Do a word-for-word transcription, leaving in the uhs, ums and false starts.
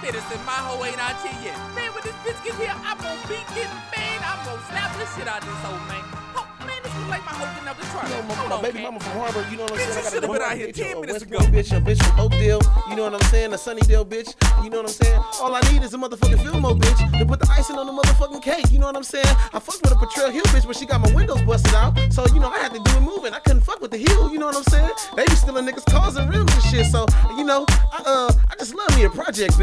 fittest and my hoe ain't out here yet. Man, when this bitch gets here, I'm gonna beat this man. I'm gonna slap the shit out of this hoe, man. Oh, man, this is like my hoe getting out the truck. You know, my, Hold my on, baby man. mama from Harbor, you know what I'm Bitch, saying? you I got should've a been out here ten a minutes Westport ago. bitch, a bitch from Oakdale, you know what I'm saying? A Sunnydale bitch, you know what I'm saying? All I need is a motherfucking Fillmore bitch to put the icing on the motherfucking cake, you know what I'm saying? I fucked with a Potrero Hill bitch, but she got my windows busted out, so you know I had to do it moving. I couldn't fuck with the heel, you know what I'm saying? They be stealing niggas' cars and rims and shit, so you know, I uh, I just love me a project bitch.